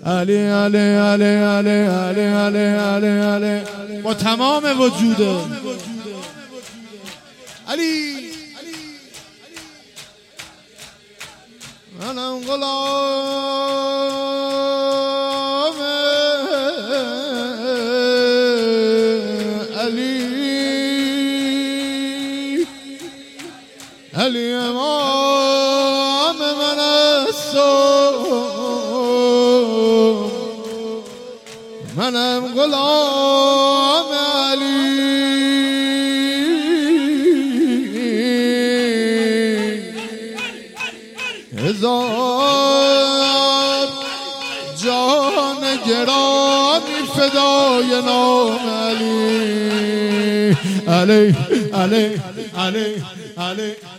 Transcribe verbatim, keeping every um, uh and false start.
علی علی علی علی علی علی علی علی با تمام وجوده علی منم غلام علی علی امام من است منم غلام علی هزار جان گرامی فدای نام علی علی علی علی علی